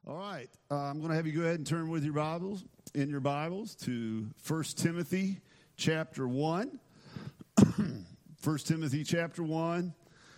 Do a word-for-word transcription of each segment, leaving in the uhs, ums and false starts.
All right, uh, I'm going to have you go ahead and turn with your Bibles, in your Bibles, to First Timothy chapter one. First Timothy chapter one.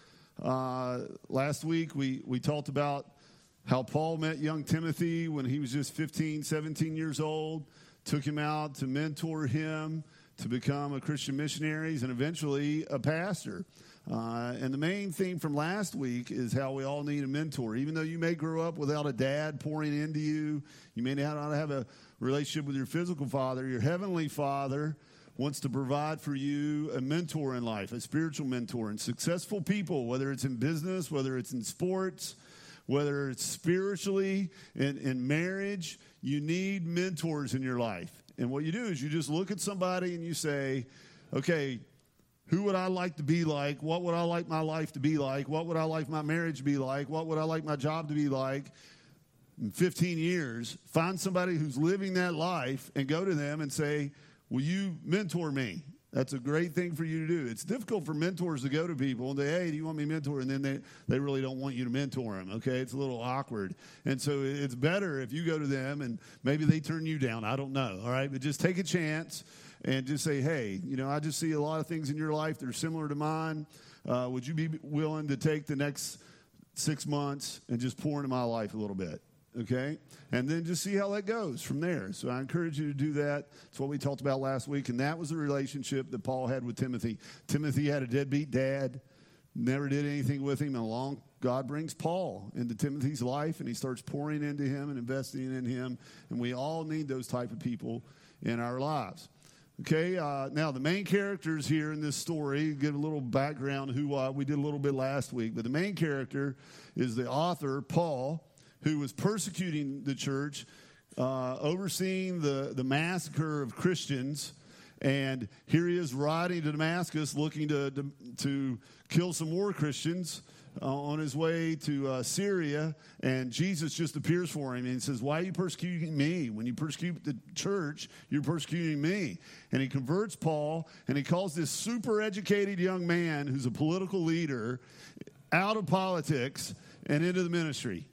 Uh, last week we, we talked about how Paul met young Timothy when he was just fifteen, seventeen years old, took him out to mentor him to become a Christian missionary and eventually a pastor. Uh, and the main theme from last week is how we all need a mentor. Even though you may grow up without a dad pouring into you, you may not have a relationship with your physical father, your heavenly Father wants to provide for you a mentor in life, a spiritual mentor. And successful people, whether it's in business, whether it's in sports, whether it's spiritually, in, in marriage, you need mentors in your life. And what you do is you just look at somebody and you say, okay, who would I like to be like? What would I like my life to be like? What would I like my marriage to be like? What would I like my job to be like in fifteen years? Find somebody who's living that life and go to them and say, will you mentor me? That's a great thing for you to do. It's difficult for mentors to go to people and say, hey, do you want me to mentor? And then they, they really don't want you to mentor them, okay? It's a little awkward. And so it's better if you go to them and maybe they turn you down. I don't know, all right? But just take a chance and just say, hey, you know, I just see a lot of things in your life that are similar to mine. Uh, would you be willing to take the next six months and just pour into my life a little bit? Okay? And then just see how that goes from there. So I encourage you to do that. It's what we talked about last week, and that was the relationship that Paul had with Timothy. Timothy had a deadbeat dad, never did anything with him, and along God brings Paul into Timothy's life, and he starts pouring into him and investing in him, and we all need those type of people in our lives. Okay, uh, now the main characters here in this story, give a little background who uh, we did a little bit last week, but the main character is the author, Paul, who was persecuting the church, uh, overseeing the, the massacre of Christians. And here he is riding to Damascus looking to, to, to kill some more Christians uh, on his way to uh, Syria. And Jesus just appears for him and he says, why are you persecuting me? When you persecute the church, you're persecuting me. And he converts Paul and he calls this super educated young man who's a political leader out of politics and into the ministry.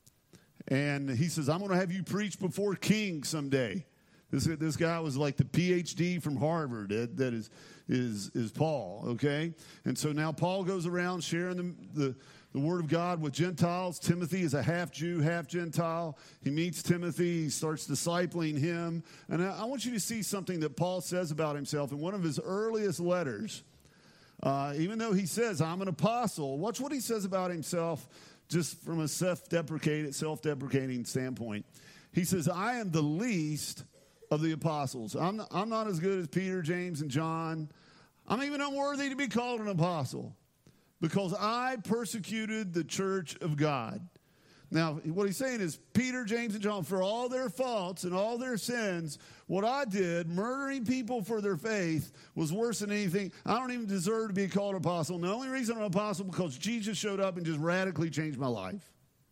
And he says, I'm going to have you preach before kings someday. This this guy was like the P H D from Harvard. That, that is is is Paul, okay? And so now Paul goes around sharing the, the, the word of God with Gentiles. Timothy is a half Jew, half Gentile. He meets Timothy. He starts discipling him. And I, I want you to see something that Paul says about himself in one of his earliest letters. Uh, even though he says, I'm an apostle, watch what he says about himself just from a self-deprecating, self-deprecating standpoint. He says, I am the least of the apostles. I'm not, I'm not as good as Peter, James, and John. I'm even unworthy to be called an apostle because I persecuted the church of God. Now, what he's saying is Peter, James, and John, for all their faults and all their sins, what I did, murdering people for their faith, was worse than anything. I don't even deserve to be called an apostle. And the only reason I'm an apostle is because Jesus showed up and just radically changed my life.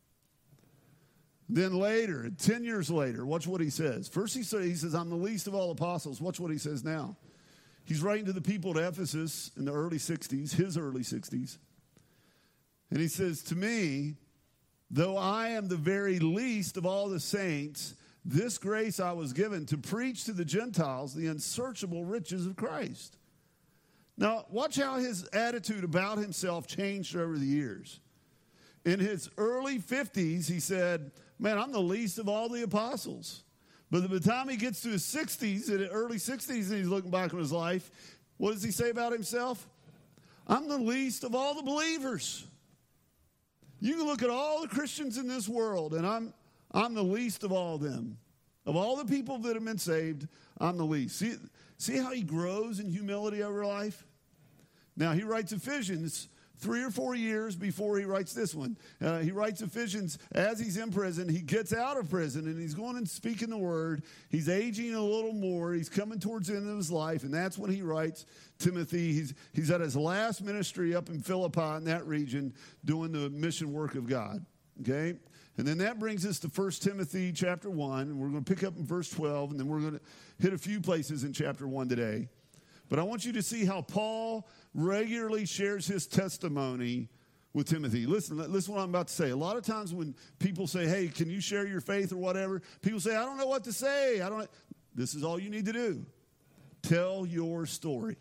Then later, ten years later, watch what he says. First he says, he says, I'm the least of all apostles. Watch what he says now. He's writing to the people at Ephesus in the early sixties, his early sixties. And he says, to me, though I am the very least of all the saints, this grace I was given to preach to the Gentiles the unsearchable riches of Christ. Now, watch how his attitude about himself changed over the years. In his early fifties, he said, man, I'm the least of all the apostles. But by the time he gets to his sixties, in the early sixties, and he's looking back on his life, what does he say about himself? I'm the least of all the believers. You can look at all the Christians in this world, and I'm I'm the least of all of them. Of all the people that have been saved, I'm the least. See, see how he grows in humility over life? Now, he writes Ephesians three or four years before he writes this one. Uh, he writes Ephesians as he's in prison. He gets out of prison, and he's going and speaking the word. He's aging a little more. He's coming towards the end of his life, and that's when he writes Timothy. He's, he's at his last ministry up in Philippi in that region doing the mission work of God, okay? And then that brings us to First Timothy chapter one, and we're going to pick up in verse twelve, and then we're going to hit a few places in chapter one today. But I want you to see how Paul regularly shares his testimony with Timothy. Listen, listen what I'm about to say. A lot of times when people say, hey, can you share your faith or whatever? People say, I don't know what to say. I don't. This is all you need to do. Tell your story.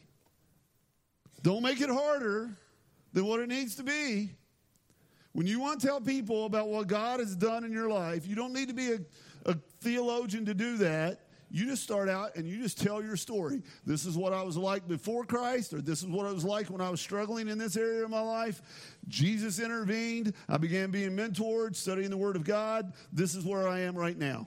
Don't make it harder than what it needs to be. When you want to tell people about what God has done in your life, you don't need to be a, a theologian to do that. You just start out and you just tell your story. This is what I was like before Christ, or this is what I was like when I was struggling in this area of my life. Jesus intervened. I began being mentored, studying the Word of God. This is where I am right now,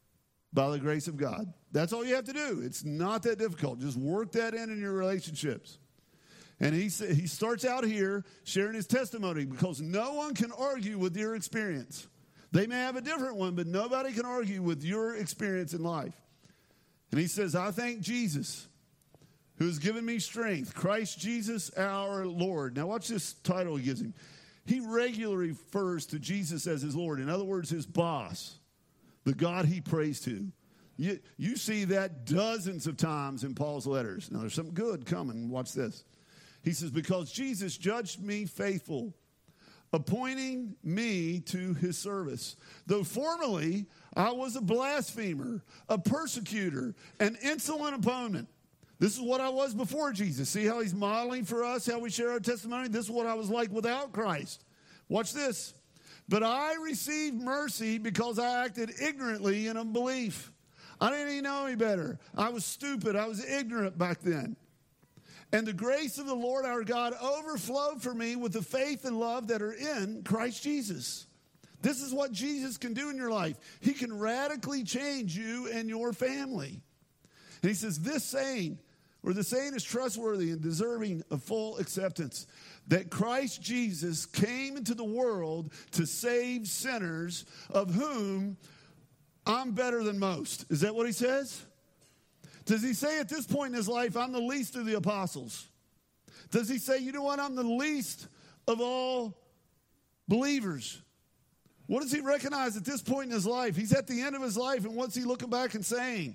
by the grace of God. That's all you have to do. It's not that difficult. Just work that in in your relationships. And he he starts out here sharing his testimony because no one can argue with your experience. They may have a different one, but nobody can argue with your experience in life. And he says, I thank Jesus who has given me strength, Christ Jesus our Lord. Now watch this title he gives him. He regularly refers to Jesus as his Lord. In other words, his boss, the God he prays to. You, you see that dozens of times in Paul's letters. Now there's something good coming. Watch this. He says, because Jesus judged me faithful, appointing me to his service. Though formerly I was a blasphemer, a persecutor, an insolent opponent. This is what I was before Jesus. See how he's modeling for us, how we share our testimony? This is what I was like without Christ. Watch this. But I received mercy because I acted ignorantly in unbelief. I didn't even know any better. I was stupid. I was ignorant back then. And the grace of the Lord our God overflowed for me with the faith and love that are in Christ Jesus. This is what Jesus can do in your life. He can radically change you and your family. And he says, this saying, or the saying is trustworthy and deserving of full acceptance, that Christ Jesus came into the world to save sinners, of whom I'm better than most. Is that what he says? Does he say at this point in his life, I'm the least of the apostles? Does he say, you know what, I'm the least of all believers? What does he recognize at this point in his life? He's at the end of his life, and what's he looking back and saying?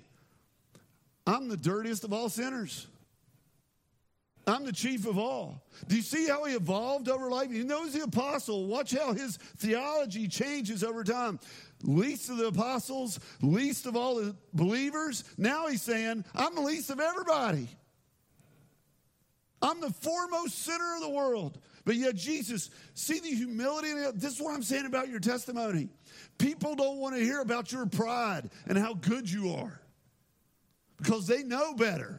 I'm the dirtiest of all sinners. I'm the chief of all. Do you see how he evolved over life? He knows the apostle. Watch how his theology changes over time. Least of the apostles, least of all the believers. Now he's saying, I'm the least of everybody. I'm the foremost sinner of the world. But yet Jesus, see the humility. This is what I'm saying about your testimony. People don't want to hear about your pride and how good you are because they know better.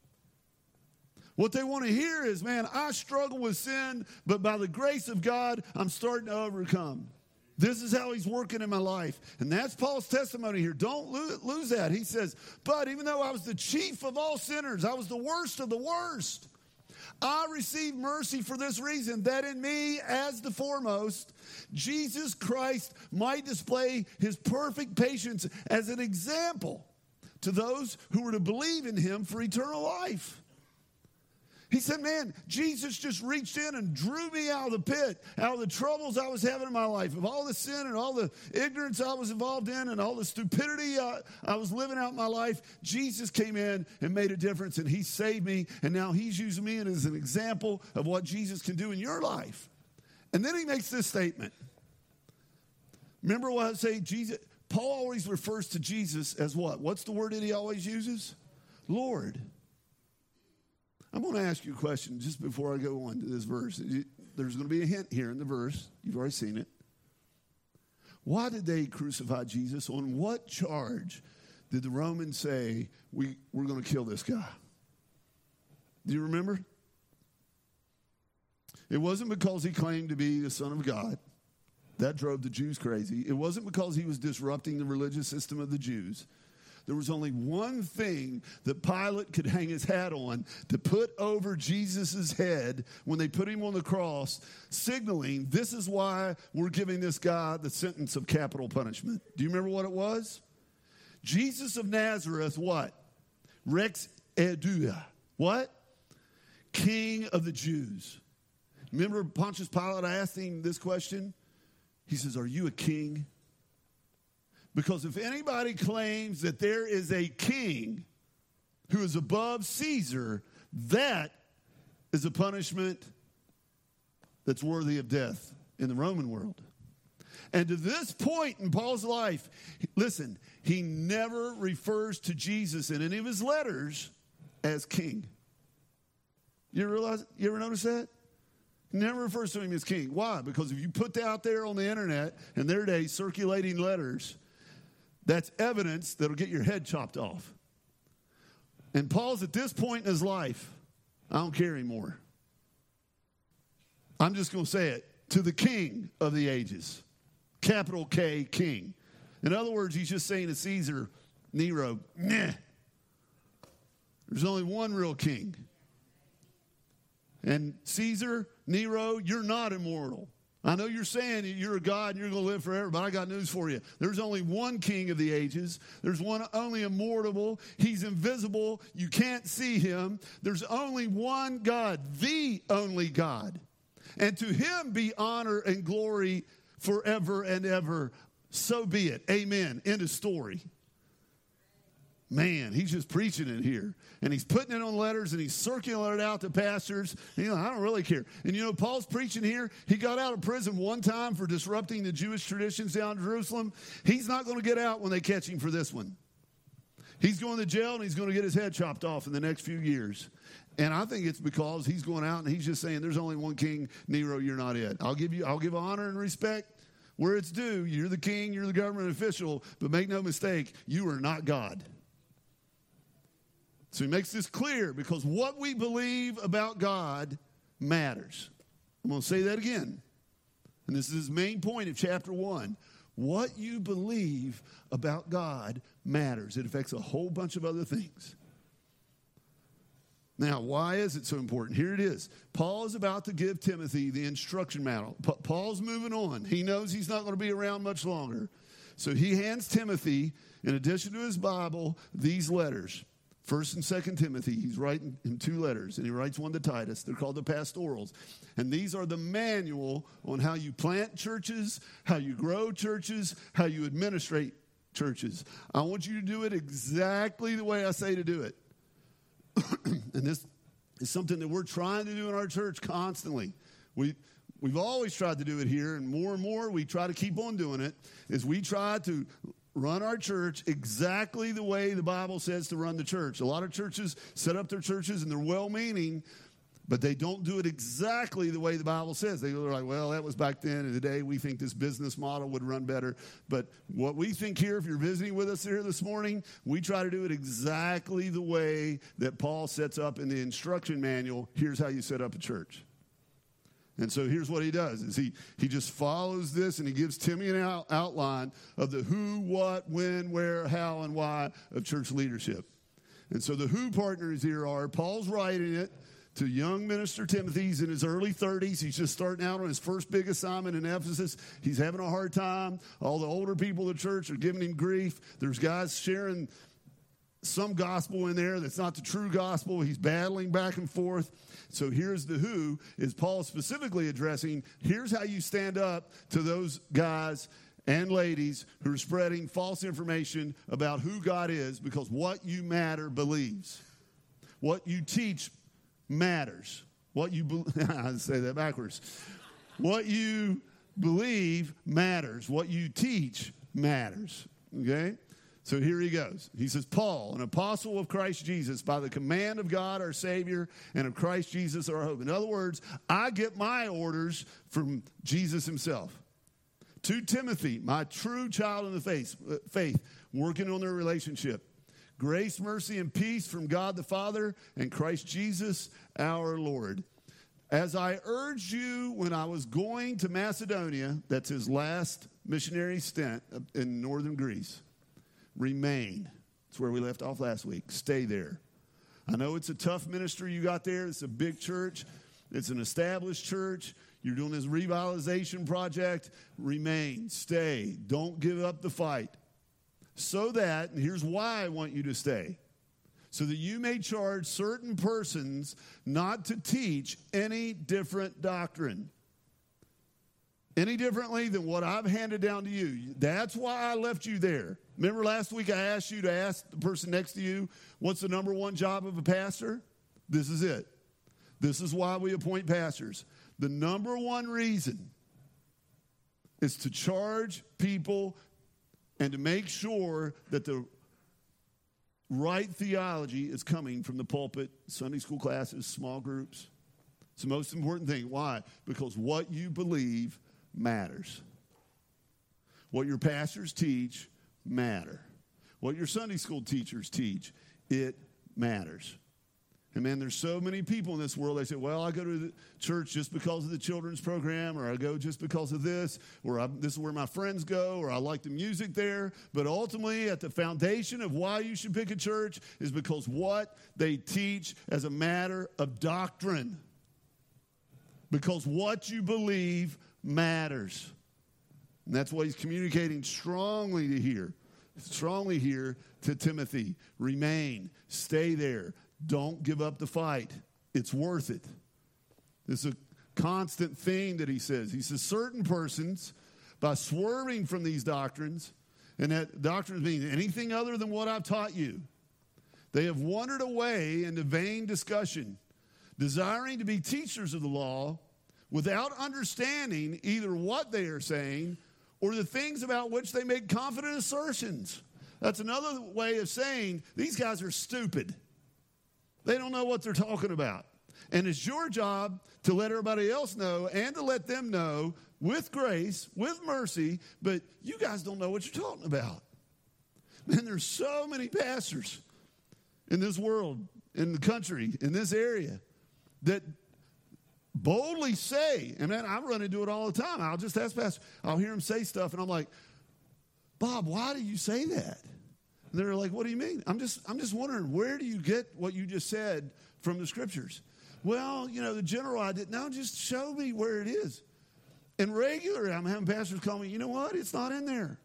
What they want to hear is, man, I struggle with sin, but by the grace of God, I'm starting to overcome. This is how he's working in my life. And that's Paul's testimony here. Don't lose that. He says, but even though I was the chief of all sinners, I was the worst of the worst, I received mercy for this reason, that in me, as the foremost, Jesus Christ might display his perfect patience as an example to those who were to believe in him for eternal life. He said, man, Jesus just reached in and drew me out of the pit, out of the troubles I was having in my life, of all the sin and all the ignorance I was involved in and all the stupidity I, I was living out in my life. Jesus came in and made a difference, and he saved me, and now he's using me as an example of what Jesus can do in your life. And then he makes this statement. Remember what I say, Jesus, Paul always refers to Jesus as what? What's the word that he always uses? Lord. I'm going to ask you a question just before I go on to this verse. There's going to be a hint here in the verse. You've already seen it. Why did they crucify Jesus? On what charge did the Romans say, we, we're going to kill this guy? Do you remember? It wasn't because he claimed to be the Son of God. That drove the Jews crazy. It wasn't because he was disrupting the religious system of the Jews. There was only one thing that Pilate could hang his hat on to put over Jesus' head when they put him on the cross, signaling this is why we're giving this guy the sentence of capital punishment. Do you remember what it was? Jesus of Nazareth, what? Rex Edua. What? King of the Jews. Remember Pontius Pilate asked him this question? He says, are you a king? Because if anybody claims that there is a king who is above Caesar, that is a punishment that's worthy of death in the Roman world. And to this point in Paul's life, listen, he never refers to Jesus in any of his letters as king. You ever realize, you ever notice that? He never refers to him as king. Why? Because if you put that out there on the internet in their day, circulating letters, that's evidence that'll get your head chopped off. And Paul's at this point in his life, I don't care anymore. I'm just going to say it, to the king of the ages. Capital K, king. In other words, he's just saying to Caesar, Nero, nah. There's only one real king. And Caesar, Nero, you're not immortal. I know you're saying you're a God and you're going to live forever, but I got news for you. There's only one king of the ages. There's one only immortal. He's invisible. You can't see him. There's only one God, the only God. And to him be honor and glory forever and ever. So be it. Amen. End of story. Man, he's just preaching it here. And he's putting it on letters and he's circulating it out to pastors. And, you know, I don't really care. And, you know, Paul's preaching here. He got out of prison one time for disrupting the Jewish traditions down in Jerusalem. He's not going to get out when they catch him for this one. He's going to jail and he's going to get his head chopped off in the next few years. And I think it's because he's going out and he's just saying, there's only one king, Nero, you're not it. I'll give you, I'll give honor and respect where it's due. You're the king, you're the government official, but make no mistake, you are not God. So he makes this clear because what we believe about God matters. I'm going to say that again. And this is his main point of chapter one. What you believe about God matters. It affects a whole bunch of other things. Now, why is it so important? Here it is. Paul is about to give Timothy the instruction manual. Pa- Paul's moving on. He knows he's not going to be around much longer. So he hands Timothy, in addition to his Bible, these letters. First and Second Timothy, he's writing in two letters, and he writes one to Titus. They're called the pastorals. And these are the manual on how you plant churches, how you grow churches, how you administrate churches. I want you to do it exactly the way I say to do it. And this is something that we're trying to do in our church constantly. We, we've always tried to do it here, and more and more we try to keep on doing it, is we try to run our church exactly the way the Bible says to run the church. A lot of churches set up their churches and they're well-meaning, but they don't do it exactly the way the Bible says. They're like, well, that was back then. In the day, we think this business model would run better. But what we think here, if you're visiting with us here this morning, we try to do it exactly the way that Paul sets up in the instruction manual. Here's how you set up a church. And so here's what he does, is he, he just follows this and he gives Timmy an out, outline of the who, what, when, where, how, and why of church leadership. And so the who partners here are, Paul's writing it to young minister Timothy. He's in his early thirties. He's just starting out on his first big assignment in Ephesus. He's having a hard time. All the older people of the church are giving him grief. There's guys sharing some gospel in there that's not the true gospel. He's battling back and forth. So here's the who, is Paul specifically addressing, here's how you stand up to those guys and ladies who are spreading false information about who God is, because what you matter believes. What you teach matters. What you be- I say that backwards. What you believe matters. What you teach matters. Okay? So here he goes. He says, Paul, an apostle of Christ Jesus, by the command of God our Savior and of Christ Jesus our hope. In other words, I get my orders from Jesus himself. To Timothy, my true child in the faith, faith, working on their relationship. Grace, mercy, and peace from God the Father and Christ Jesus our Lord. As I urged you when I was going to Macedonia, that's his last missionary stint in northern Greece, remain. That's where we left off last week. Stay there. I know it's a tough ministry you got there. It's a big church. It's an established church. You're doing this revitalization project. Remain. Stay. Don't give up the fight. So that, and here's why I want you to stay, so that you may charge certain persons not to teach any different doctrine. Any differently than what I've handed down to you. That's why I left you there. Remember last week I asked you to ask the person next to you, what's the number one job of a pastor? This is it. This is why we appoint pastors. The number one reason is to charge people and to make sure that the right theology is coming from the pulpit, Sunday school classes, small groups. It's the most important thing. Why? Because what you believe matters. What your pastors teach matter. What your Sunday school teachers teach, it matters. And man, there's so many people in this world, they say, well, I go to the church just because of the children's program, or I go just because of this, or I, this is where my friends go, or I like the music there. But ultimately, at the foundation of why you should pick a church is because what they teach as a matter of doctrine. Because what you believe matters. And that's what he's communicating strongly to here. Strongly here to Timothy. Remain. Stay there. Don't give up the fight. It's worth it. It's a constant thing that he says. He says certain persons, by swerving from these doctrines, and that doctrines mean anything other than what I've taught you, they have wandered away into vain discussion, desiring to be teachers of the law without understanding either what they are saying or the things about which they make confident assertions. That's another way of saying these guys are stupid. They don't know what they're talking about. And it's your job to let everybody else know and to let them know with grace, with mercy, but you guys don't know what you're talking about. Man, there's so many pastors in this world, in the country, in this area, that boldly say, and man, I run into it all the time. I'll just ask pastors, I'll hear them say stuff, and I'm like, Bob, why do you say that? And they're like, what do you mean? I'm just I'm just wondering, where do you get what you just said from the scriptures? Well, you know, the general idea. No, just show me where it is. And regularly, I'm having pastors call me, you know what? It's not in there.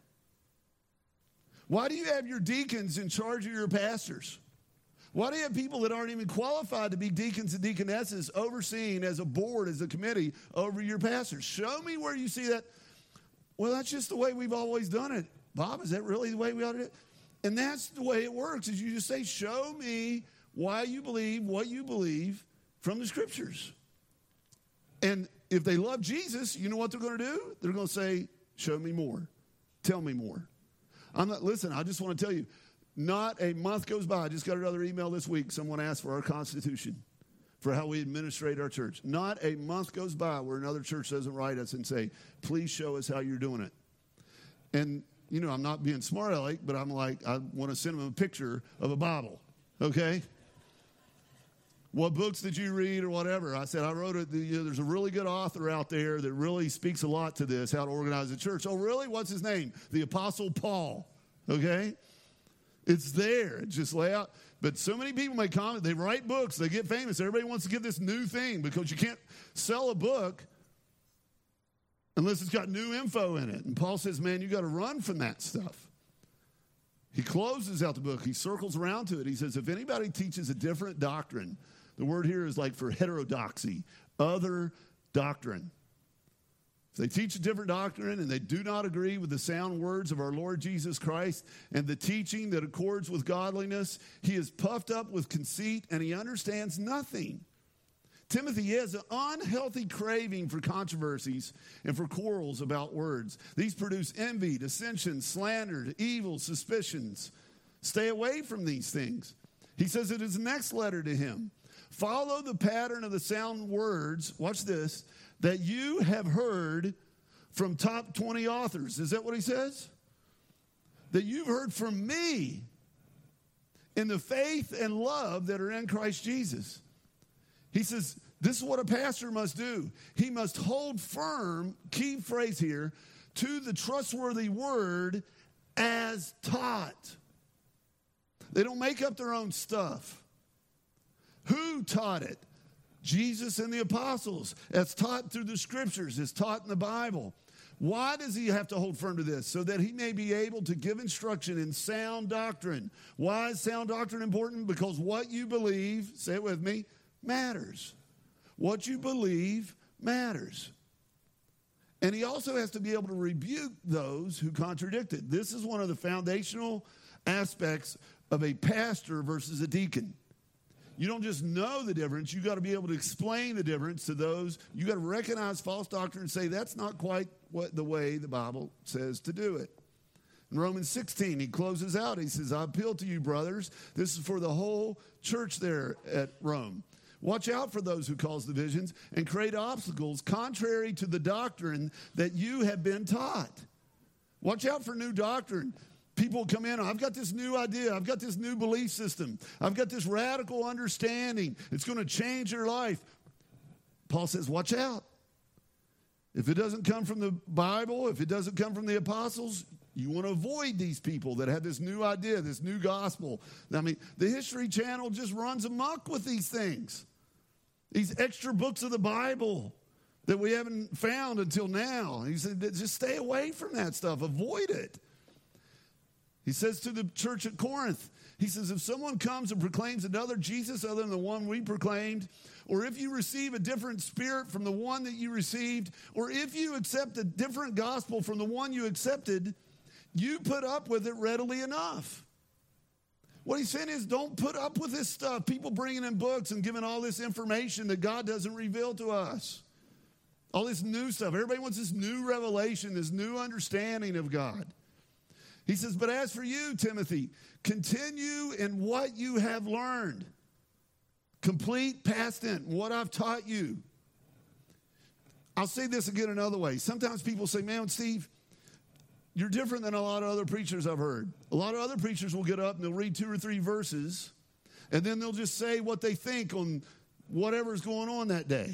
Why do you have your deacons in charge of your pastors? Why do you have people that aren't even qualified to be deacons and deaconesses overseeing as a board, as a committee over your pastors? Show me where you see that. Well, that's just the way we've always done it. Bob, is that really the way we ought to do it? And that's the way it works, is you just say, show me why you believe what you believe from the scriptures. And if they love Jesus, you know what they're going to do? They're going to say, show me more. Tell me more. I'm not, listen, I just want to tell you, not a month goes by. I just got another email this week. Someone asked for our constitution, for how we administrate our church. Not a month goes by where another church doesn't write us and say, please show us how you're doing it. And you know, I'm not being smart aleck, but I'm like, I want to send them a picture of a Bible, okay? What books did you read or whatever? I said, I wrote it. You know, there's a really good author out there that really speaks a lot to this, how to organize a church. Oh, really? What's his name? The Apostle Paul, okay? It's there. Just lay out. But so many people make comments. They write books. They get famous. Everybody wants to get this new thing because you can't sell a book unless it's got new info in it. And Paul says, man, you got to run from that stuff. He closes out the book. He circles around to it. He says, if anybody teaches a different doctrine, the word here is like for heterodoxy, other doctrine. If they teach a different doctrine and they do not agree with the sound words of our Lord Jesus Christ and the teaching that accords with godliness, he is puffed up with conceit and he understands nothing. Timothy has an unhealthy craving for controversies and for quarrels about words. These produce envy, dissension, slander, evil, suspicions. Stay away from these things. He says in his next letter to him, follow the pattern of the sound words, watch this, that you have heard from top twenty authors. Is that what he says? That you've heard from me in the faith and love that are in Christ Jesus. He says, this is what a pastor must do. He must hold firm, key phrase here, to the trustworthy word as taught. They don't make up their own stuff. Who taught it? Jesus and the apostles. As taught through the scriptures, as taught in the Bible. Why does he have to hold firm to this? So that he may be able to give instruction in sound doctrine. Why is sound doctrine important? Because what you believe, say it with me, matters. What you believe matters. And he also has to be able to rebuke those who contradict it. This is one of the foundational aspects of a pastor versus a deacon. You don't just know the difference. You got to be able to explain the difference to those. You got to recognize false doctrine and say that's not quite what the way the Bible says to do it. In Romans sixteen, he closes out. He says, I appeal to you, brothers. This is for the whole church there at Rome. Watch out for those who cause divisions and create obstacles contrary to the doctrine that you have been taught. Watch out for new doctrine. People come in, I've got this new idea. I've got this new belief system. I've got this radical understanding. It's going to change your life. Paul says, watch out. If it doesn't come from the Bible, if it doesn't come from the apostles, you want to avoid these people that have this new idea, this new gospel. I mean, the History Channel just runs amok with these things. These extra books of the Bible that we haven't found until now. He said, just stay away from that stuff. Avoid it. He says to the church at Corinth, he says, if someone comes and proclaims another Jesus other than the one we proclaimed, or if you receive a different spirit from the one that you received, or if you accept a different gospel from the one you accepted, you put up with it readily enough. What he's saying is don't put up with this stuff. People bringing in books and giving all this information that God doesn't reveal to us. All this new stuff. Everybody wants this new revelation, this new understanding of God. He says, but as for you, Timothy, continue in what you have learned. Complete past tense, what I've taught you. I'll say this again another way. Sometimes people say, man, Steve, you're different than a lot of other preachers I've heard. A lot of other preachers will get up and they'll read two or three verses, and then they'll just say what they think on whatever's going on that day,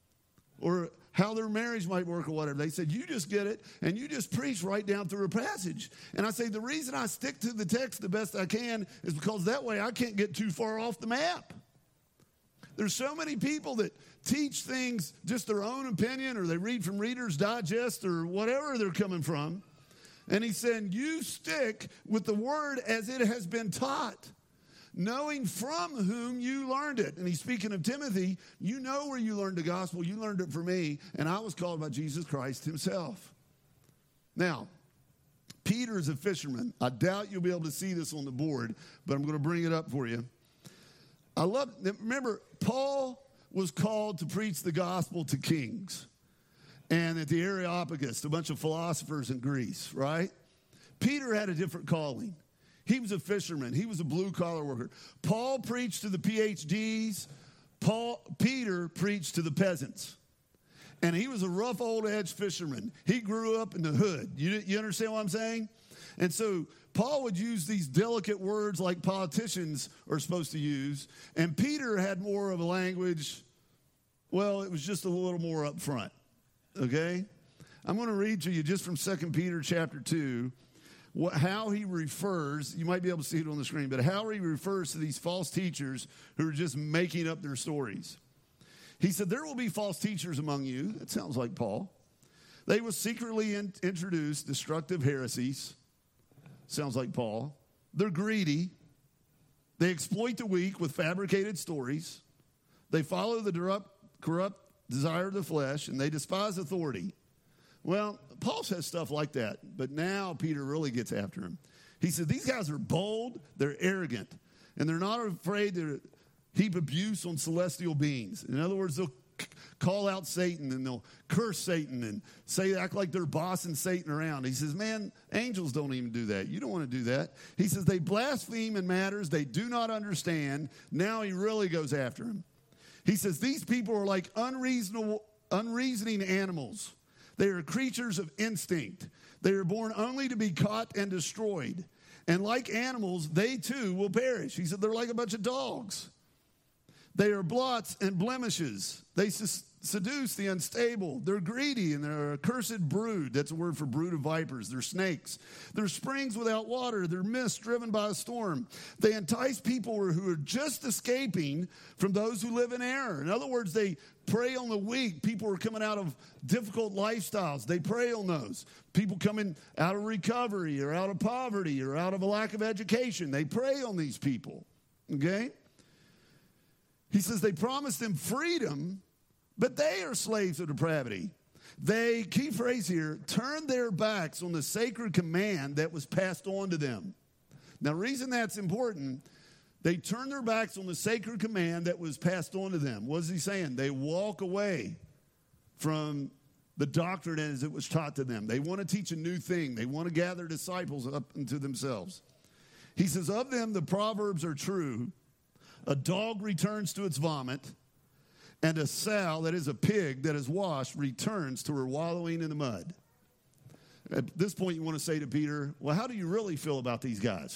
or how their marriage might work or whatever. They said, you just get it, and you just preach right down through a passage. And I say, the reason I stick to the text the best I can is because that way I can't get too far off the map. There's so many people that teach things just their own opinion, or they read from Reader's Digest or whatever they're coming from. And he's saying, you stick with the word as it has been taught, knowing from whom you learned it. And he's speaking of Timothy. You know where you learned the gospel. You learned it from me, and I was called by Jesus Christ himself. Now, Peter is a fisherman. I doubt you'll be able to see this on the board, but I'm going to bring it up for you. I love, remember, Paul was called to preach the gospel to kings. And at the Areopagus, a bunch of philosophers in Greece, right? Peter had a different calling. He was a fisherman. He was a blue-collar worker. Paul preached to the P H Ds. Paul, Peter preached to the peasants. And he was a rough old edge fisherman. He grew up in the hood. You, you understand what I'm saying? And so Paul would use these delicate words like politicians are supposed to use. And Peter had more of a language, well, it was just a little more up front. Okay? I'm going to read to you just from Second Peter chapter two, what, how he refers, you might be able to see it on the screen, but how he refers to these false teachers who are just making up their stories. He said, there will be false teachers among you. That sounds like Paul. They will secretly in, introduce destructive heresies. Sounds like Paul. They're greedy. They exploit the weak with fabricated stories. They follow the corrupt, corrupt desire of the flesh, and they despise authority. Well, Paul says stuff like that, but now Peter really gets after him. He said, these guys are bold, they're arrogant, and they're not afraid to heap abuse on celestial beings. In other words, they'll c- call out Satan, and they'll curse Satan and say, act like they're bossing Satan around. He says, man, angels don't even do that. You don't want to do that. He says, they blaspheme in matters they do not understand. Now he really goes after him. He says, these people are like unreasonable, unreasoning animals. They are creatures of instinct. They are born only to be caught and destroyed. And like animals, they too will perish. He said, they're like a bunch of dogs. They are blots and blemishes. They seduce the unstable. They're greedy, and they're a cursed brood. That's a word for brood of vipers. They're snakes. They're springs without water. They're mist driven by a storm. They entice people who are just escaping from those who live in error. In other words, they prey on the weak. People who are coming out of difficult lifestyles. They prey on those. People coming out of recovery or out of poverty or out of a lack of education. They prey on these people. Okay? He says they promise them freedom, but they are slaves of depravity. They, key phrase here, turn their backs on the sacred command that was passed on to them. Now, the reason that's important, They turn their backs on the sacred command that was passed on to them. What is he saying? They walk away from the doctrine as it was taught to them. They want to teach a new thing. They want to gather disciples up into themselves. He says, of them the proverbs are true. A dog returns to its vomit, and a sow, that is a pig that is washed, returns to her wallowing in the mud. At this point, you want to say to Peter, well, how do you really feel about these guys?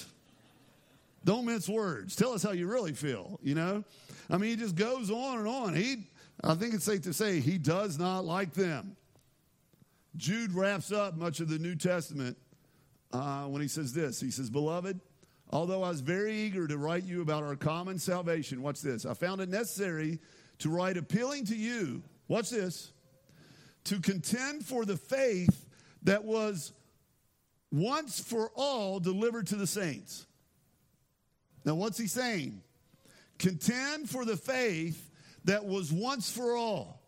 Don't mince words. Tell us how you really feel, you know? I mean, he just goes on and on. He, I think it's safe to say he does not like them. Jude wraps up much of the New Testament uh, when he says this. He says, beloved, although I was very eager to write you about our common salvation, watch this, I found it necessary to write appealing to you, watch this, to contend for the faith that was once for all delivered to the saints. Now, what's he saying? Contend for the faith that was once for all.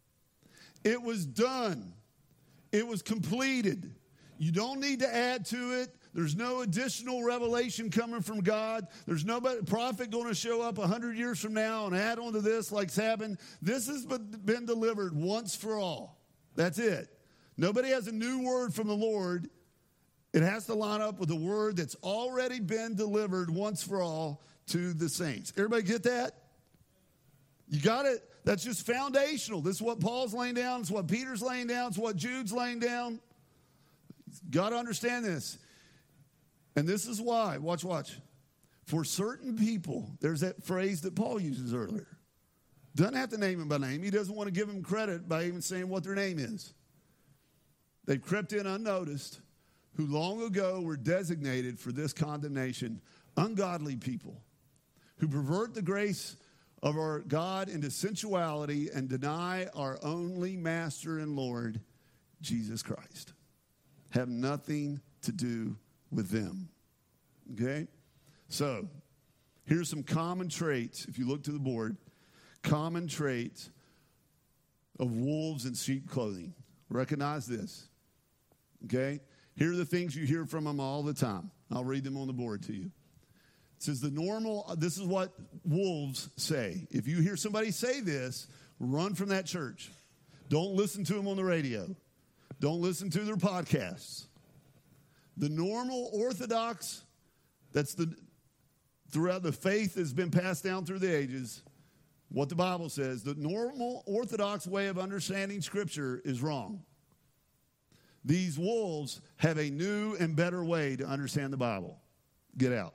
It was done. It was completed. You don't need to add to it. There's no additional revelation coming from God. There's no prophet going to show up a hundred years from now and add on to this like's happened. This has been delivered once for all. That's it. Nobody has a new word from the Lord. It has to line up with the word that's already been delivered once for all to the saints. Everybody get that? You got it? That's just foundational. This is what Paul's laying down. It's what Peter's laying down. It's what Jude's laying down. You've got to understand this. And this is why. Watch, watch. For certain people, there's that phrase that Paul uses earlier. Doesn't have to name them by name. He doesn't want to give them credit by even saying what their name is. They've crept in unnoticed, who long ago were designated for this condemnation, ungodly people who pervert the grace of our God into sensuality and deny our only Master and Lord, Jesus Christ. Have nothing to do with them. Okay? So, here's some common traits, if you look to the board, common traits of wolves in sheep clothing. Recognize this. Okay? Here are the things you hear from them all the time. I'll read them on the board to you. It says the normal, this is what wolves say. If you hear somebody say this, run from that church. Don't listen to them on the radio. Don't listen to their podcasts. The normal orthodox, that's the, throughout the faith has been passed down through the ages, what the Bible says, the normal orthodox way of understanding Scripture is wrong. These wolves have a new and better way to understand the Bible. Get out.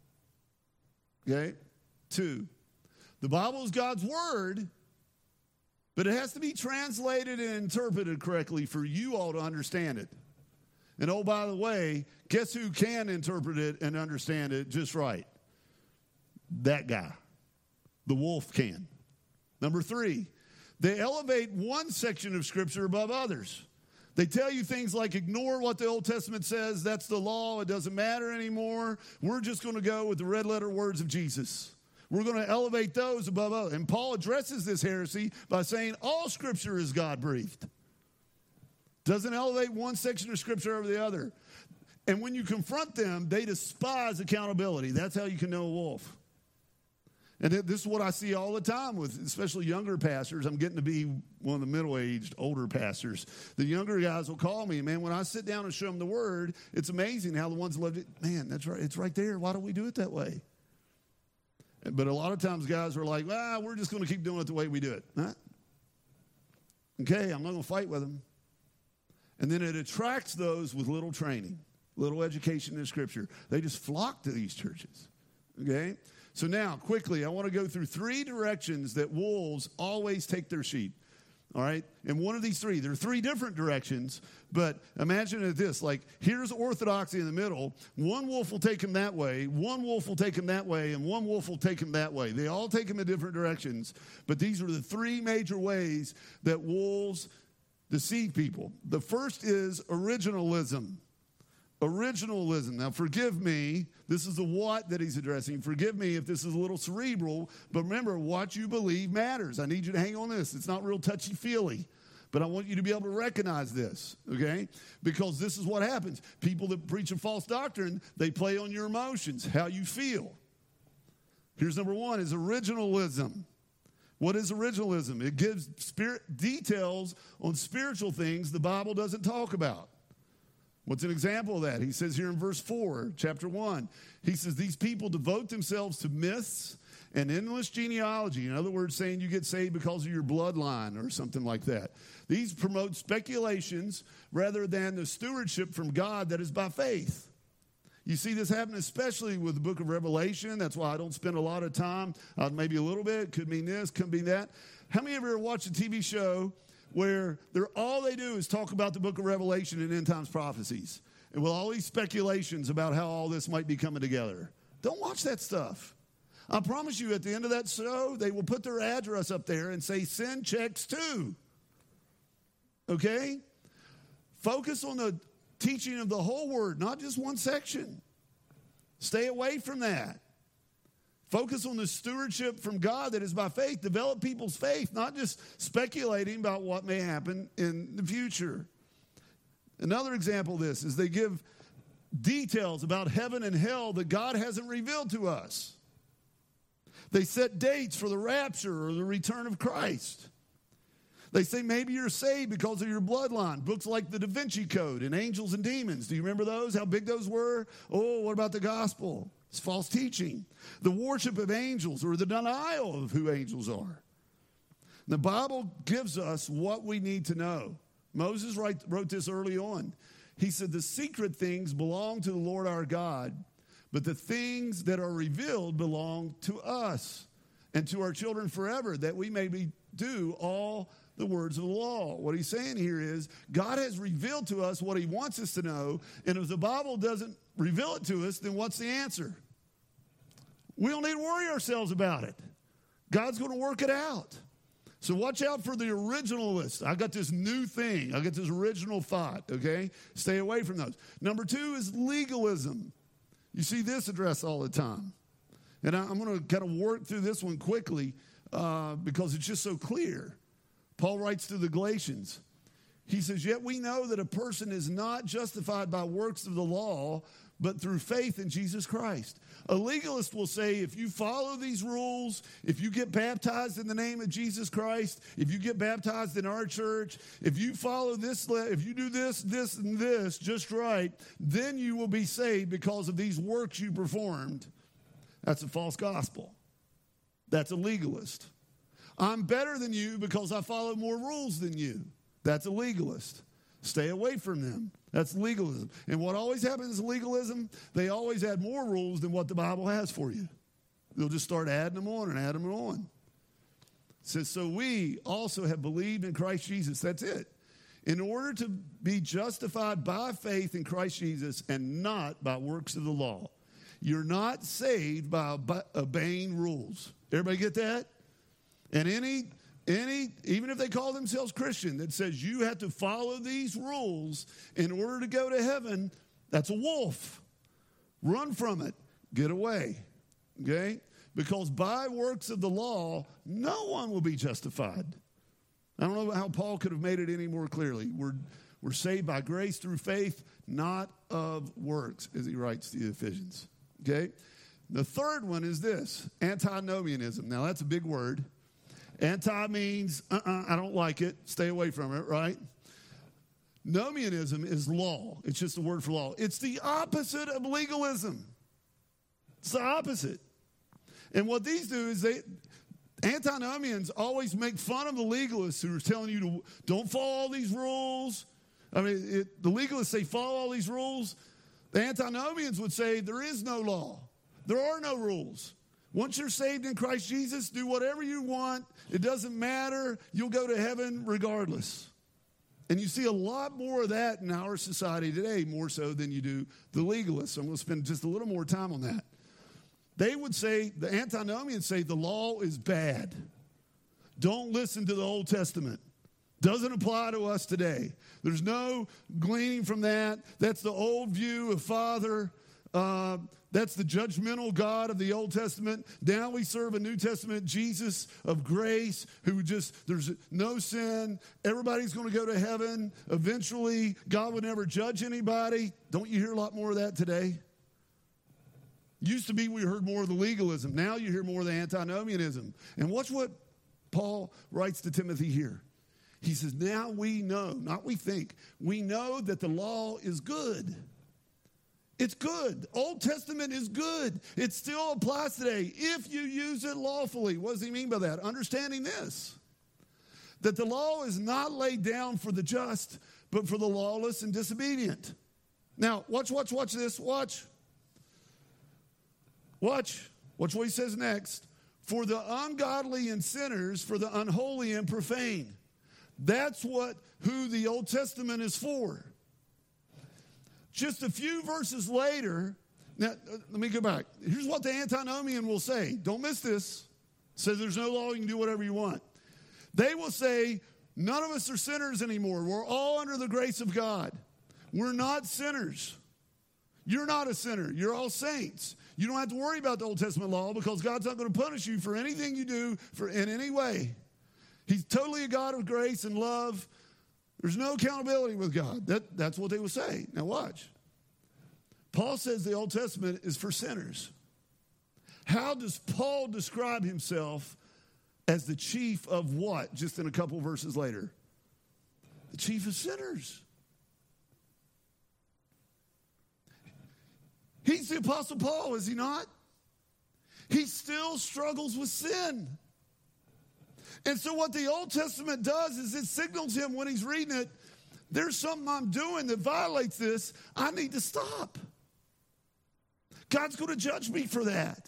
Okay? Two, the Bible is God's word, but it has to be translated and interpreted correctly for you all to understand it. And oh, by the way, guess who can interpret it and understand it just right? That guy. The wolf can. Number three, they elevate one section of Scripture above others. They tell you things like, ignore what the Old Testament says. That's the law. It doesn't matter anymore. We're just going to go with the red letter words of Jesus. We're going to elevate those above others. And Paul addresses this heresy by saying all Scripture is God-breathed. Doesn't elevate one section of Scripture over the other. And when you confront them, they despise accountability. That's how you can know a wolf. And this is what I see all the time with especially younger pastors. I'm getting to be one of the middle-aged, older pastors. The younger guys will call me, man, when I sit down and show them the Word, it's amazing how the ones that love it, man, that's right, it's right there. Why don't we do it that way? But a lot of times guys are like, ah, we're just going to keep doing it the way we do it. Huh? Okay, I'm not going to fight with them. And then it attracts those with little training, little education in Scripture. They just flock to these churches, okay? So now, quickly, I want to go through three directions that wolves always take their sheep, all right? And one of these three, there are three different directions, but imagine it this, like here's orthodoxy in the middle. One wolf will take him that way, one wolf will take him that way, and one wolf will take him that way. They all take him in different directions, but these are the three major ways that wolves deceive people. The first is originalism. Originalism. Now, forgive me. This is the what that he's addressing. Forgive me if this is a little cerebral, but remember, what you believe matters. I need you to hang on this. It's not real touchy-feely, but I want you to be able to recognize this, okay? Because this is what happens. People that preach a false doctrine, they play on your emotions, how you feel. Here's number one, is originalism. What is originalism? It gives spirit details on spiritual things the Bible doesn't talk about. What's an example of that? He says here in verse four, chapter one, he says, these people devote themselves to myths and endless genealogy. In other words, saying you get saved because of your bloodline or something like that. These promote speculations rather than the stewardship from God that is by faith. You see this happen especially with the book of Revelation. That's why I don't spend a lot of time, uh, maybe a little bit, could mean this, could mean that. How many of you ever watched a T V show where they're, all they do is talk about the book of Revelation and end times prophecies? And with all these speculations about how all this might be coming together. Don't watch that stuff. I promise you at the end of that show, they will put their address up there and say, send checks to. Okay? Focus on the teaching of the whole word, not just one section. Stay away from that. Focus on the stewardship from God that is by faith. Develop people's faith, not just speculating about what may happen in the future. Another example of this is they give details about heaven and hell that God hasn't revealed to us. They set dates for the rapture or the return of Christ. They say maybe you're saved because of your bloodline. Books like the Da Vinci Code and Angels and Demons. Do you remember those? How big those were? Oh, what about the gospel? It's false teaching. The worship of angels or the denial of who angels are. The Bible gives us what we need to know. Moses write, wrote this early on. He said, the secret things belong to the Lord our God, but the things that are revealed belong to us and to our children forever, that we may be, do all the words of the law. What he's saying here is God has revealed to us what he wants us to know, and if the Bible doesn't reveal it to us, then what's the answer? We don't need to worry ourselves about it. God's going to work it out. So watch out for the originalists. I got this new thing. I got this original thought, okay? Stay away from those. Number two is legalism. You see this addressed all the time. And I'm going to kind of work through this one quickly uh, because it's just so clear. Paul writes to the Galatians. He says, yet we know that a person is not justified by works of the law, but through faith in Jesus Christ. A legalist will say, if you follow these rules, if you get baptized in the name of Jesus Christ, if you get baptized in our church, if you follow this, if you do this, this, and this just right, then you will be saved because of these works you performed. That's a false gospel. That's a legalist. I'm better than you because I follow more rules than you. That's a legalist. Stay away from them. That's legalism. And what always happens in legalism, they always add more rules than what the Bible has for you. They'll just start adding them on and adding them on. It says, so we also have believed in Christ Jesus. That's it. In order to be justified by faith in Christ Jesus and not by works of the law. You're not saved by obeying rules. Everybody get that? And any, any, even if they call themselves Christian, that says you have to follow these rules in order to go to heaven, that's a wolf. Run from it. Get away. Okay? Because by works of the law, no one will be justified. I don't know how Paul could have made it any more clearly. We're, we're saved by grace through faith, not of works, as he writes to the Ephesians. Okay? The third one is this, antinomianism. Now, that's a big word. Anti means, uh-uh, I don't like it. Stay away from it, right? Nomianism is law. It's just a word for law. It's the opposite of legalism. It's the opposite. And what these do is they, antinomians always make fun of the legalists who are telling you to don't follow all these rules. I mean, it, the legalists say follow all these rules. The antinomians would say there is no law. There are no rules. Once you're saved in Christ Jesus, do whatever you want. It doesn't matter. You'll go to heaven regardless. And you see a lot more of that in our society today, more so than you do the legalists. I'm going to spend just a little more time on that. They would say, the antinomians say the law is bad. Don't listen to the Old Testament. Doesn't apply to us today. There's no gleaning from that. That's the old view of Father. Uh, that's the judgmental God of the Old Testament. Now we serve a New Testament Jesus of grace who just, there's no sin. Everybody's going to go to heaven. Eventually, God would never judge anybody. Don't you hear a lot more of that today? Used to be we heard more of the legalism. Now you hear more of the antinomianism. And watch what Paul writes to Timothy here. He says, now we know, not we think, we know that the law is good. It's good. Old Testament is good. It still applies today if you use it lawfully. What does he mean by that? Understanding this, that the law is not laid down for the just, but for the lawless and disobedient. Now, watch, watch, watch this. Watch. Watch. Watch what he says next. For the ungodly and sinners, for the unholy and profane. That's what, who the Old Testament is for. Just a few verses later, now, let me go back. Here's what the antinomian will say. Don't miss this. Says there's no law, you can do whatever you want. They will say, none of us are sinners anymore. We're all under the grace of God. We're not sinners. You're not a sinner. You're all saints. You don't have to worry about the Old Testament law because God's not going to punish you for anything you do for in any way. He's totally a God of grace and love. There's no accountability with God. That, that's what they will say. Now watch. Paul says the Old Testament is for sinners. How does Paul describe himself as the chief of what? Just in a couple verses later. The chief of sinners. He's the Apostle Paul, is he not? He still struggles with sin. And so what the Old Testament does is it signals him when he's reading it, there's something I'm doing that violates this. I need to stop. God's going to judge me for that.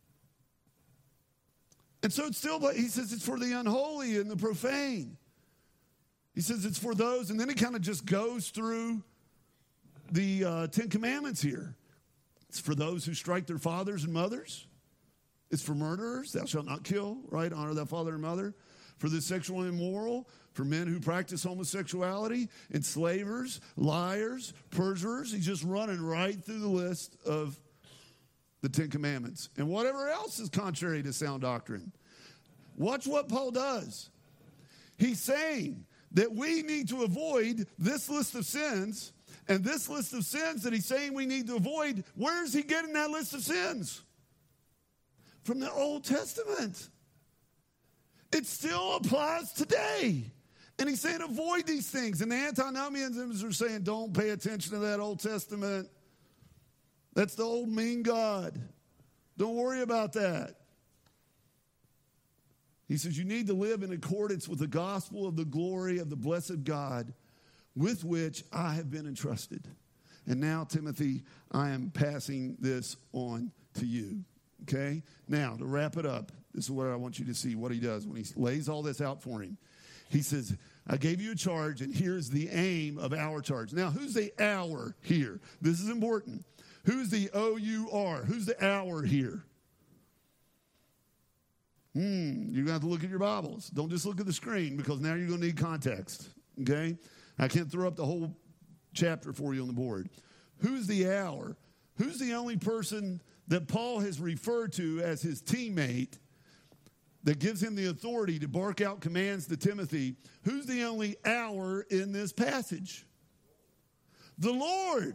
And so it's still, he says it's for the unholy and the profane. He says it's for those, and then he kind of just goes through the uh, Ten Commandments here. It's for those who strike their fathers and mothers. It's for murderers, thou shalt not kill, right? Honor thy father and mother. For the sexual immoral, for men who practice homosexuality, enslavers, liars, perjurers. He's just running right through the list of the Ten Commandments. And whatever else is contrary to sound doctrine. Watch what Paul does. He's saying that we need to avoid this list of sins. And this list of sins that he's saying we need to avoid, where is he getting that list of sins? From the Old Testament. It still applies today. And he's saying avoid these things. And the antinomians are saying don't pay attention to that Old Testament. That's the old mean God. Don't worry about that. He says you need to live in accordance with the gospel of the glory of the blessed God with which I have been entrusted. And now, Timothy, I am passing this on to you. Okay? Now, to wrap it up, this is what I want you to see, what he does when he lays all this out for him. He says, I gave you a charge, and here's the aim of our charge. Now, who's the our here? This is important. Who's the O U R? Who's the our here? Hmm, you're going to have to look at your Bibles. Don't just look at the screen because now you're going to need context. Okay? I can't throw up the whole chapter for you on the board. Who's the our? Who's the only person that Paul has referred to as his teammate that gives him the authority to bark out commands to Timothy? Who's the only our in this passage? The Lord.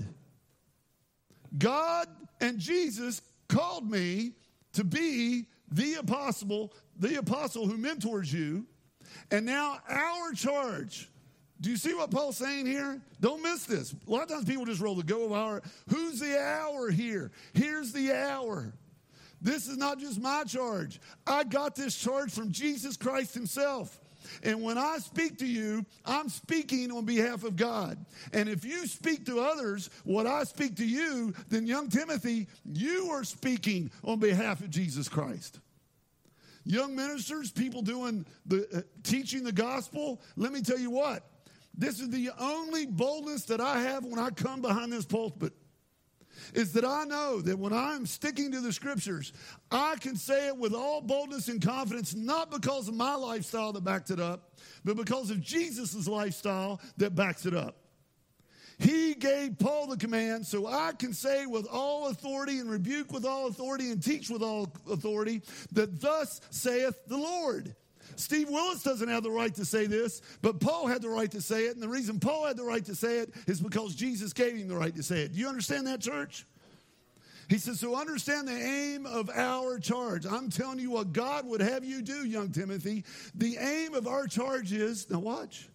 God and Jesus called me to be the apostle, the apostle who mentors you. And now our charge. Do you see what Paul's saying here? Don't miss this. A lot of times people just roll the go of our. Who's the our here? Here's the our. This is not just my charge. I got this charge from Jesus Christ himself. And when I speak to you, I'm speaking on behalf of God. And if you speak to others what I speak to you, then young Timothy, you are speaking on behalf of Jesus Christ. Young ministers, people doing the uh, teaching the gospel, let me tell you what. This is the only boldness that I have when I come behind this pulpit, is that I know that when I'm sticking to the scriptures, I can say it with all boldness and confidence, not because of my lifestyle that backs it up, but because of Jesus' lifestyle that backs it up. He gave Paul the command, so I can say with all authority and rebuke with all authority and teach with all authority that thus saith the Lord. Steve Willis doesn't have the right to say this, but Paul had the right to say it. And the reason Paul had the right to say it is because Jesus gave him the right to say it. Do you understand that, church? He says, so understand the aim of our charge. I'm telling you what God would have you do, young Timothy. The aim of our charge is, now watch,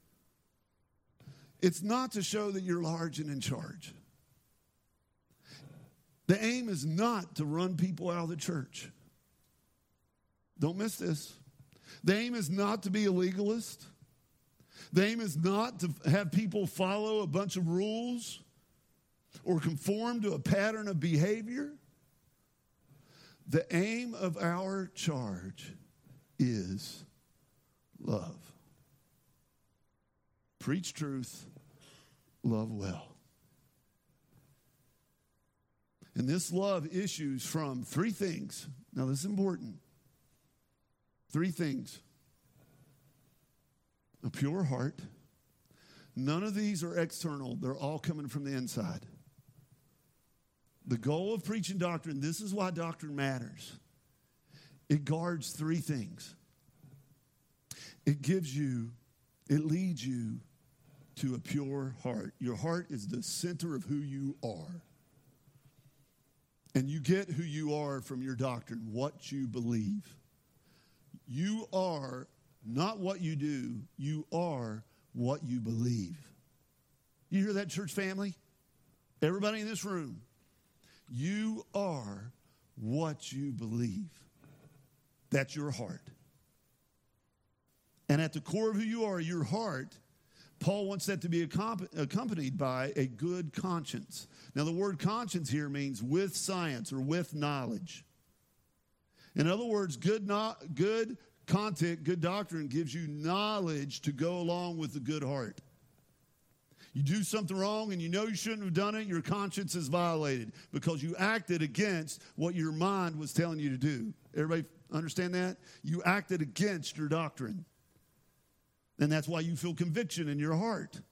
it's not to show that you're large and in charge. The aim is not to run people out of the church. Don't miss this. The aim is not to be a legalist. The aim is not to have people follow a bunch of rules or conform to a pattern of behavior. The aim of our charge is love. Preach truth, love well. And this love issues from three things. Now, this is important. Three things. A pure heart. None of these are external. They're all coming from the inside. The goal of preaching doctrine, this is why doctrine matters. It guards three things. It gives you, it leads you to a pure heart. Your heart is the center of who you are. And you get who you are from your doctrine, what you believe. You are not what you do. You are what you believe. You hear that, church family? Everybody in this room. You are what you believe. That's your heart. And at the core of who you are, your heart, Paul wants that to be accompanied by a good conscience. Now, the word conscience here means with science or with knowledge. In other words, good, no, good content, good doctrine gives you knowledge to go along with the good heart. You do something wrong and you know you shouldn't have done it, your conscience is violated because you acted against what your mind was telling you to do. Everybody understand that? You acted against your doctrine. And that's why you feel conviction in your heart.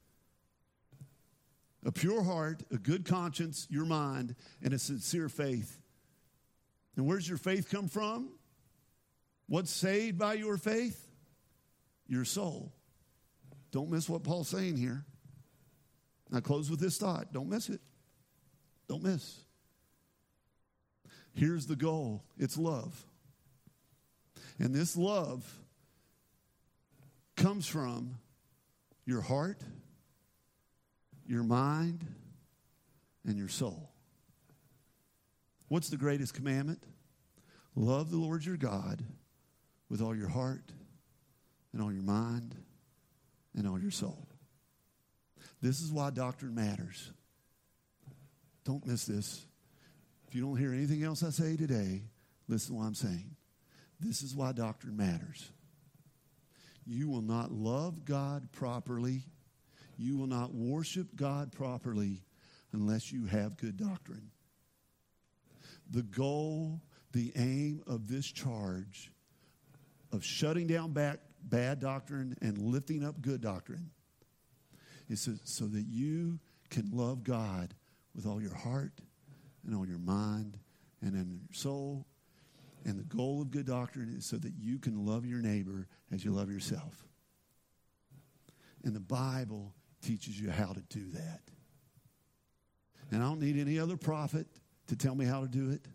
A pure heart, a good conscience, your mind, and a sincere faith. And where's your faith come from? What's saved by your faith? Your soul. Don't miss what Paul's saying here. I close with this thought. Don't miss it. Don't miss. Here's the goal. It's love. And this love comes from your heart, your mind, and your soul. What's the greatest commandment? Love the Lord your God with all your heart and all your mind and all your soul. This is why doctrine matters. Don't miss this. If you don't hear anything else I say today, listen to what I'm saying. This is why doctrine matters. You will not love God properly. You will not worship God properly unless you have good doctrine. The goal, the aim of this charge of shutting down bad, bad doctrine and lifting up good doctrine is so, so that you can love God with all your heart and all your mind and in your soul. And the goal of good doctrine is so that you can love your neighbor as you love yourself. And the Bible teaches you how to do that. And I don't need any other prophet to tell me how to do it.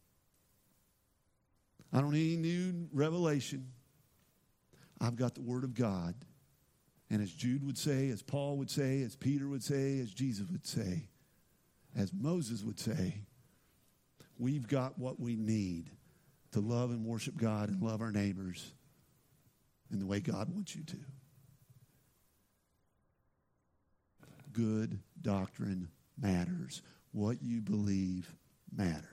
I don't need any new revelation. I've got the Word of God. And as Jude would say, as Paul would say, as Peter would say, as Jesus would say, as Moses would say, we've got what we need to love and worship God and love our neighbors in the way God wants you to. Good doctrine matters. What you believe matters.